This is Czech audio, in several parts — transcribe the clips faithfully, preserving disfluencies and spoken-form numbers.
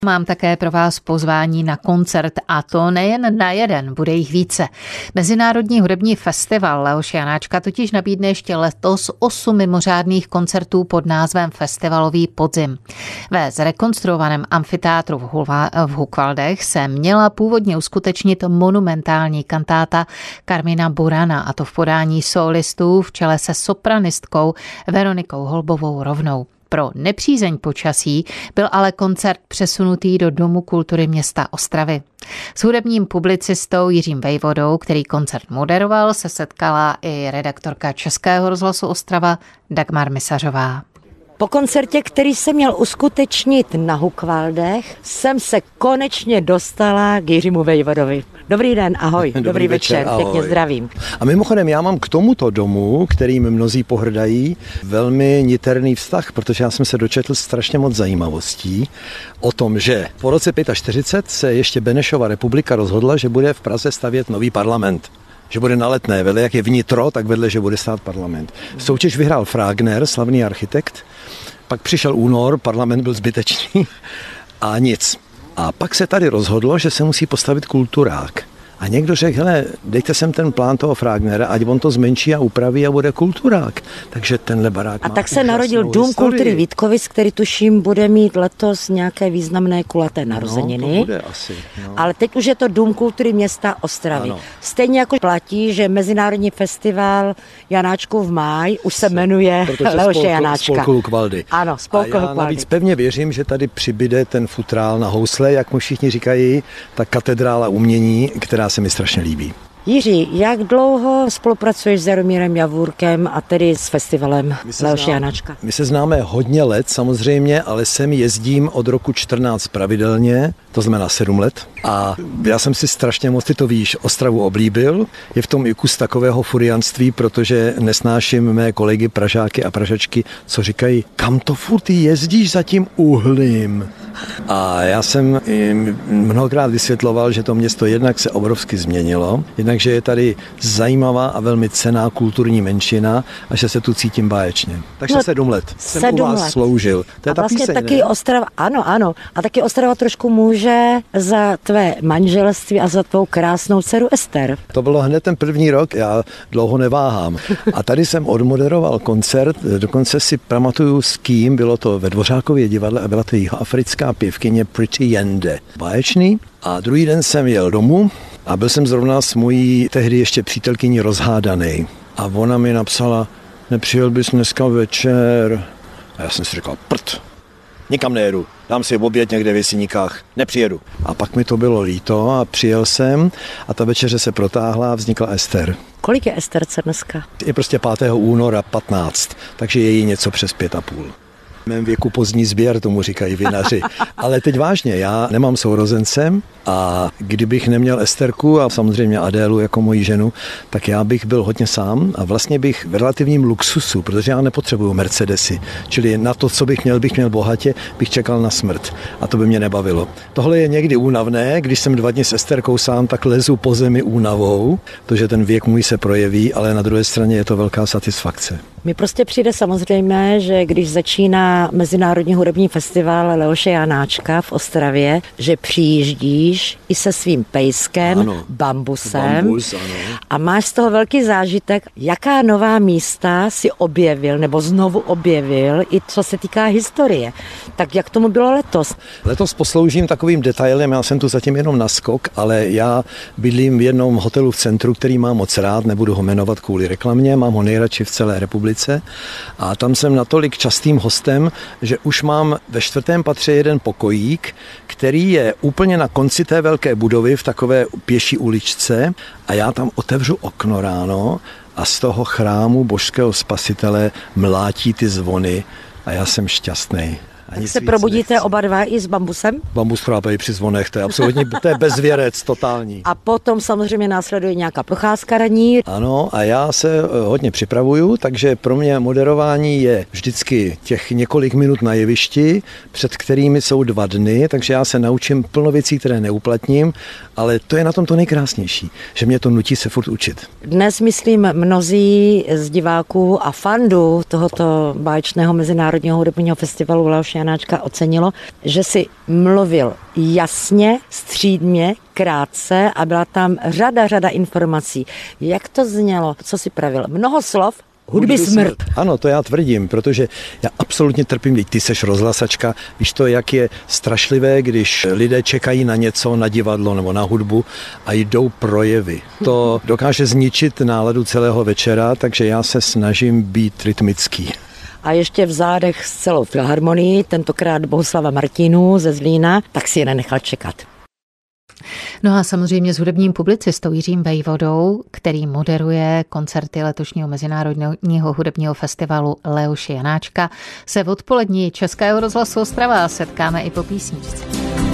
Mám také pro vás pozvání na koncert a to nejen na jeden, bude jich více. Mezinárodní hudební festival Leoše Janáčka totiž nabídne ještě letos osm mimořádných koncertů pod názvem Festivalový podzim. Ve zrekonstruovaném amfiteátru v, Hulva, v Hukvaldech se měla původně uskutečnit monumentální kantáta Karmina Burana, a to v podání solistů v čele se sopranistkou Veronikou Holbovou Rovnou. Pro nepřízeň počasí byl ale koncert přesunutý do Domu kultury města Ostravy. S hudebním publicistou Jiřím Vejvodou, který koncert moderoval, se setkala i redaktorka Českého rozhlasu Ostrava Dagmar Misařová. Po koncertě, který se měl uskutečnit na Hukvaldech, jsem se konečně dostala k Jiřímu Vejvodovi. Dobrý den, ahoj. Dobrý, Dobrý večer, večer pěkně zdravím. A mimochodem, já mám k tomuto domu, kterým mnozí pohrdají, velmi niterný vztah, protože já jsem se dočetl strašně moc zajímavostí o tom, že po roce čtyřicet pět se ještě Benešova republika rozhodla, že bude v Praze stavět nový parlament. Že bude na Letné, vedle jak je vnitro, tak vedle, že bude stát parlament. Soutěž vyhrál Fragner, slavný architekt, pak přišel únor, parlament byl zbytečný a nic. A pak se tady rozhodlo, že se musí postavit kulturák. A někdo řekl, hele, dejte sem ten plán toho Fragnera, ať on to zmenší a upraví a bude kulturák. Takže tenhle barák A má tak se narodil Dům historii. kultury Vítkovic, který tuším bude mít letos nějaké významné kulaté narozeniny. No, to bude asi. No. Ale teď už je to Dům kultury města Ostravy. Ano. Stejně jako platí, že Mezinárodní festival Janáčkův máj už se jmenuje Leoše Janáčka. Spolku Hukvaldy. Ano, Spolku Hukvaldy. A já navíc pevně věřím, že tady přibyde ten futrál na housle, jak mu všichni říkají, ta katedrála umění, která se mi strašně líbí. Jiří, jak dlouho spolupracuješ s Jaromírem Javůrkem a tedy s festivalem Leoše Janáčka? My se známe hodně let samozřejmě, ale sem jezdím od roku čtrnáct pravidelně, to znamená sedm let. A já jsem si strašně moc, ty to víš, Ostravu oblíbil. Je v tom i kus takového furianství, protože nesnáším mé kolegy Pražáky a Pražačky, co říkají, kam to furt ty jezdíš za tím uhlím? A já jsem mnohokrát vysvětloval, že to město jednak se obrovsky změnilo, jednak, že je tady zajímavá a velmi cenná kulturní menšina a že se tu cítím báječně. Takže no, sedm let jsem sedm u vás let. sloužil. To je a ta vlastně píseň, taky ne? Ostrava, ano, ano. A taky Ostrava trošku může za tvé manželství a za tvou krásnou dceru Ester. To bylo hned ten první rok, já dlouho neváhám. A tady jsem odmoderoval koncert, dokonce si pamatuju s kým, bylo to ve Dvořákově divadle a byla to jihoafrická pěvkyně Pretty Yende. Báječný. A druhý den jsem jel domů a byl jsem zrovna s mojí tehdy ještě přítelkyní rozhádanej. A ona mi napsala, nepřijel bys dneska večer. A já jsem si říkal, prd, nikam nejedu, dám si oběd někde v Jeseníkách, nepřijedu. A pak mi to bylo líto a přijel jsem a ta večeře se protáhla a vznikla Ester. Kolik je Esterce dneska? Je prostě pátého února patnáct, takže je jí něco přes pět a půl. V mém věku pozdní sběr, tomu říkají vinaři. Ale teď vážně, já nemám sourozence a kdybych neměl Esterku a samozřejmě Adélu jako moji ženu, tak já bych byl hodně sám a vlastně bych v relativním luxusu, protože já nepotřebuju Mercedesy, čili na to, co bych měl, bych měl bohatě, bych čekal na smrt a to by mě nebavilo. Tohle je někdy únavné, když jsem dva dny s Esterkou sám, tak lezu po zemi únavou, protože ten věk můj se projeví, ale na druhé straně je to velká satisfakce. Mi prostě přijde samozřejmě, že když začíná Mezinárodní hudební festival Leoše Janáčka v Ostravě, že přijíždíš i se svým pejskem, ano, Bambusem Bambus, ano. A máš z toho velký zážitek, jaká nová místa si objevil nebo znovu objevil i co se týká historie. Tak jak tomu bylo letos? Letos posloužím takovým detailem, já jsem tu zatím jenom na skok, ale já bydlím v jednom hotelu v centru, který mám moc rád, nebudu ho jmenovat kvůli reklamě, mám ho nejradši v celé republice. A tam jsem natolik častým hostem, že už mám ve čtvrtém patře jeden pokojík, který je úplně na konci té velké budovy v takové pěší uličce a já tam otevřu okno ráno a z toho chrámu božského spasitele mlátí ty zvony a já jsem šťastný. Tak se probudíte nechci. Oba dva i s Bambusem? Bambus chrápej při zvonech, to je absolutně, to je bezvěrec totální. A potom samozřejmě následuje nějaká procházka ranní. Ano, a já se hodně připravuju, takže pro mě moderování je vždycky těch několik minut na jevišti, před kterými jsou dva dny, takže já se naučím plno věcí, které neuplatním, ale to je na tom to nejkrásnější, že mě to nutí se furt učit. Dnes, myslím, mnozí z diváků a fandů tohoto báječného Mezinárodního hudebního festivalu Leoše Janáčka ocenilo, že si mluvil jasně, střídmě, krátce a byla tam řada, řada informací. Jak to znělo? Co si pravil? Mnoho slov, hudby smrt. Ano, to já tvrdím, protože já absolutně trpím, když ty seš rozhlasačka, víš to, jak je strašlivé, když lidé čekají na něco, na divadlo nebo na hudbu a jdou projevy. To dokáže zničit náladu celého večera, takže já se snažím být rytmický. A ještě v zádech s celou filharmonií, tentokrát Bohuslava Martinů ze Zlína, tak si je nenechal čekat. No a samozřejmě s hudebním publicistou Jiřím Vejvodou, který moderuje koncerty letošního Mezinárodního hudebního festivalu Leoše Janáčka, se v odpolední Českého rozhlasu Ostrava setkáme i po písničce.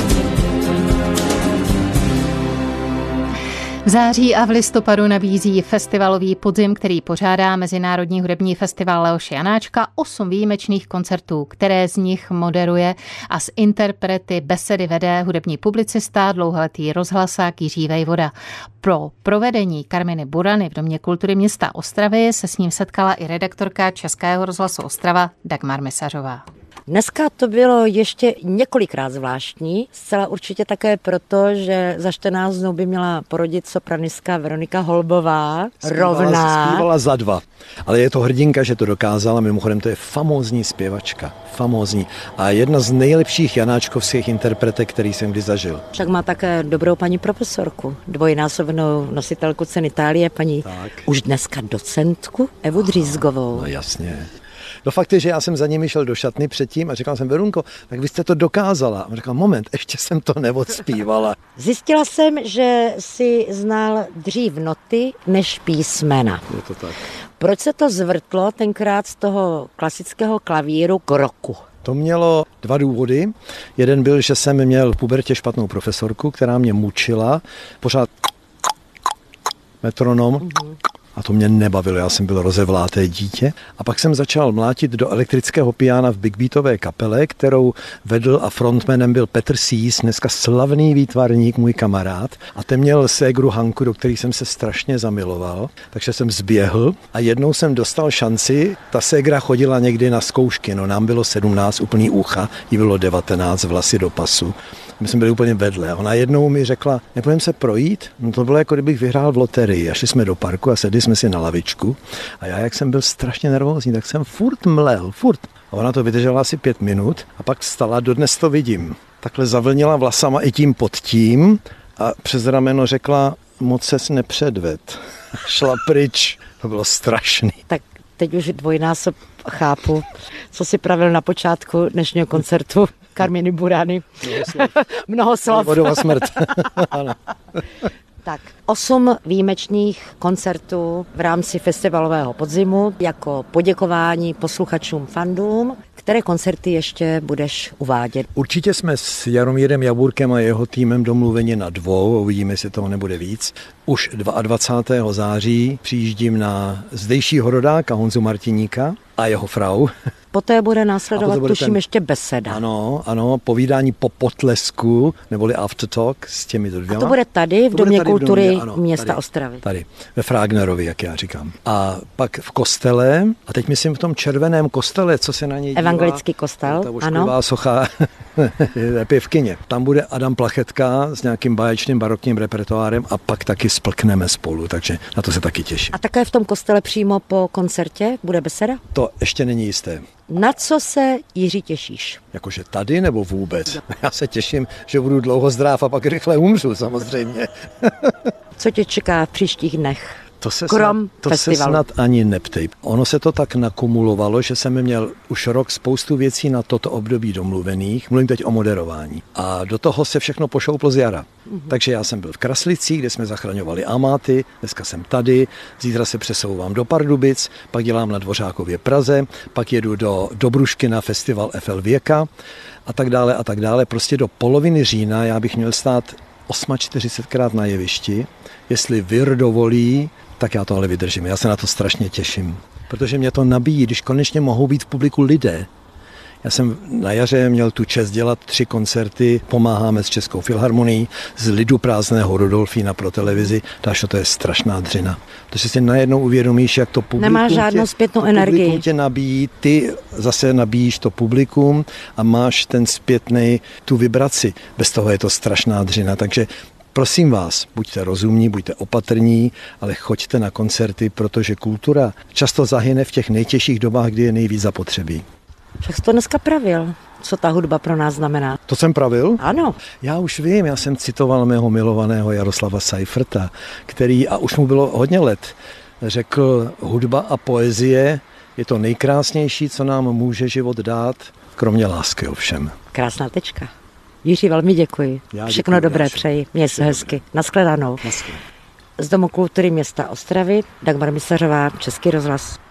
V září a v listopadu nabízí festivalový podzim, který pořádá Mezinárodní hudební festival Leoše Janáčka, osm výjimečných koncertů, které z nich moderuje a s interprety besedy vede hudební publicista, dlouholetý rozhlasák Jiří Vejvoda. Pro provedení Karminy Burany v Domě kultury města Ostravy se s ním setkala i redaktorka Českého rozhlasu Ostrava Dagmar Mesařová. Dneska to bylo ještě několikrát zvláštní, zcela určitě také proto, že za čtrnáct dnů by měla porodit sopranistka Veronika Holbová, zpívala, rovná. Zpívala za dva, ale je to hrdinka, že to dokázala, mimochodem to je famózní zpěvačka, famózní a jedna z nejlepších janáčkovských interpretek, který jsem kdy zažil. Však má také dobrou paní profesorku, dvojnásobnou nositelku ceny Itálie, paní tak. Už dneska docentku Evu Dřízgovou. No jasně. No fakt je, že já jsem za nimi šel do šatny předtím a říkal jsem, Verunko, tak vy jste to dokázala. A říkal, moment, ještě jsem to neodspívala. Zjistila jsem, že si znal dřív noty než písmena. Je to tak. Proč se to zvrtlo tenkrát z toho klasického klavíru k roku? To mělo dva důvody. Jeden byl, že jsem měl v pubertě špatnou profesorku, která mě mučila. Pořád metronom. Mm-hmm. A to mě nebavilo, já jsem byl rozevláté dítě. A pak jsem začal mlátit do elektrického piana v big beatové kapele, kterou vedl a frontmanem byl Petr Sís, dneska slavný výtvarník, můj kamarád. A ten měl ségru Hanku, do který jsem se strašně zamiloval. Takže jsem zběhl a jednou jsem dostal šanci. Ta ségra chodila někdy na zkoušky, no nám bylo sedmnáct, úplný ucha, jí bylo devatenáct, vlasy do pasu. My jsme byli úplně vedle. Ona jednou mi řekla, nepůjdeme se projít? No to bylo jako kdybych vyhrál v loterii. A šli jsme do parku a sedli jsme si na lavičku. A já, jak jsem byl strašně nervózní, tak jsem furt mlel, furt. A ona to vydržela asi pět minut a pak vstala, dodnes to vidím. Takhle zavlnila vlasama i tím pod tím a přes rameno řekla, moc ses nepředved. Šla pryč. To bylo strašný. Tak teď už dvojnásob chápu, co si pravil na počátku dnešního koncertu Karminy Burany. Mnoho slov. Mnoho slov. Vodová smrt. Ano. Tak, osm výjimečných koncertů v rámci festivalového podzimu jako poděkování posluchačům, fandům. Které koncerty ještě budeš uvádět? Určitě jsme s Jaromírem Jaburkem a jeho týmem domluveni na dvou, uvidíme, jestli toho nebude víc. Už dvacátého druhého září přijíždím na zdejšího rodáka Honzu Martiníka a jeho frau. Poté bude následovat, bude tuším, ten... ještě beseda. Ano, ano, povídání po potlesku, neboli after talk s těmi dvěma. A to bude tady v to Domě tady kultury v domě, ano, města tady, Ostravy. Tady, ve Frágnerovi, jak já říkám. A pak v kostele, a teď myslím v tom červeném kostele, co se na něj dívá. Evangelický kostel, ta ano. Socha pěvkyně. Tam bude Adam Plachetka s nějakým báječným barokním repertoárem a pak taky splkneme spolu, takže na to se taky těším. A také v tom kostele přímo po koncertě bude beseda? To ještě není jisté. Na co se, Jiří, těšíš? Jakože tady nebo vůbec? Já se těším, že budu dlouho zdrav a pak rychle umřu samozřejmě. Co tě čeká v příštích dnech? To se, Krom snad, to festivalu. se snad ani neptej. Ono se to tak nakumulovalo, že jsem měl už rok spoustu věcí na toto období domluvených. Mluvím teď o moderování. A do toho se všechno pošouplo z jara. Mm-hmm. Takže já jsem byl v Kraslicích, kde jsme zachraňovali amáty, dneska jsem tady, zítra se přesouvám do Pardubic, pak dělám na Dvořákově Praze, pak jedu do Dobrušky na festival F L Věka a tak dále a tak dále. Prostě do poloviny října já bych měl stát čtyřicetosmkrát na jevišti. Jestli vir dovolí, tak já to ale vydržím. Já se na to strašně těším, protože mě to nabíjí, když konečně mohou být v publiku lidé. Já jsem na jaře měl tu čest dělat tři koncerty, pomáháme s Českou filharmonií, z Lidu prázdného Rudolfína pro televizi, Dášo, to je strašná dřina. Protože si najednou uvědomíš, jak to publikum nemá žádnou tě, zpětnou to energii. Publikum tě nabíjí, ty zase nabíjíš to publikum a máš ten zpětnej, tu vibraci. Bez toho je to strašná dřina, takže prosím vás, buďte rozumní, buďte opatrní, ale choďte na koncerty, protože kultura často zahyne v těch nejtěžších dobách, kdy je nejvíc zapotřebí. Však jsi to dneska pravil, co ta hudba pro nás znamená. To jsem pravil? Ano. Já už vím, já jsem citoval mého milovaného Jaroslava Seiferta, který, a už mu bylo hodně let, řekl, hudba a poezie je to nejkrásnější, co nám může život dát, kromě lásky ovšem. Krásná tečka. Jiří, velmi děkuji. Já Všechno děkuji, dobré Jáši. přeji. Měj se hezky. Naschledanou. Z Domu kultury města Ostravy, Dagmar Misařová, Český rozhlas.